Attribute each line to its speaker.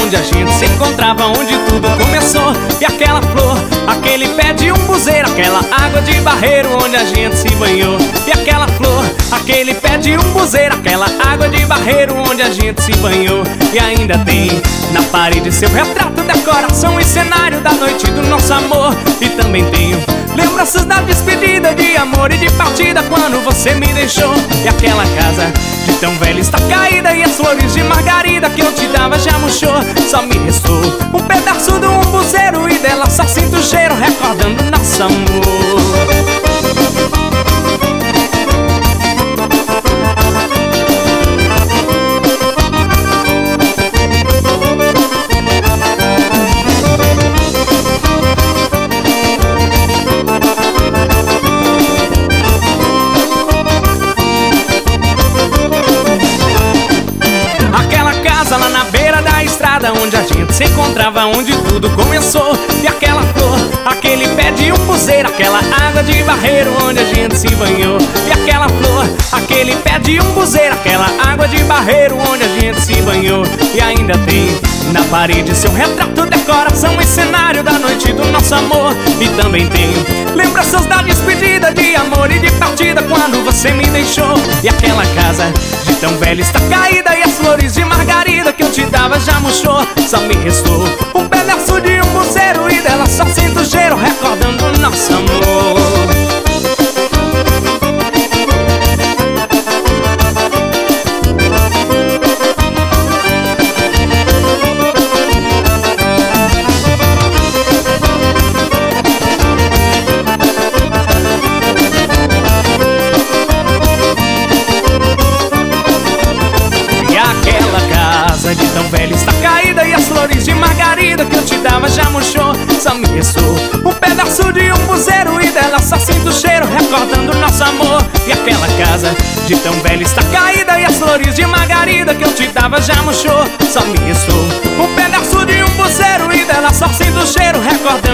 Speaker 1: onde a gente se encontrava, onde tudo começou. E aquela flor, aquele pé de umbuzeiro, aquela água de barreiro onde a gente se banhou. E aquela flor, aquele pé de umbuzeiro, aquela água de barreiro onde a gente se banhou. E ainda tem na parede seu retrato, decoração e cenário da noite do nosso amor. E também tenho lembranças da despedida, de amor e de partida, quando você me deixou. E aquela casa de tão velha está caída, e as flores de margarida que eu te dava já murchou. Só me restou um pedaço do umbuzeiro, e dela só sinto o cheiro, recordando nosso amor. Lá na beira da estrada onde a gente se encontrava, onde tudo começou. E aquela flor, aquele pé de umbuzeiro, aquela água de barreiro onde a gente se banhou. E aquela flor, aquele pé de umbuzeiro, aquela água de barreiro onde a gente se banhou. E ainda tem na parede seu retrato, decoração e cenário da noite do nosso amor. E também tenho lembranças da despedida, de amor e de partida, quando você me deixou. E aquela casa de tão velha está caída, e as flores de margarida que eu te dava já murchou. Só me restou um pedaço de umbuzeiro, e dela só sinto o cheiro, recordando o nosso amor. De tão velha está caída, e as flores de margarida que eu te dava já murchou. Só me restou um pedaço de umbuzeiro, e dela só sinto o cheiro, recordando nosso amor. E aquela casa de tão velha está caída, e as flores de margarida que eu te dava já murchou. Só me restou um pedaço de umbuzeiro, e dela só sinto o cheiro, recordando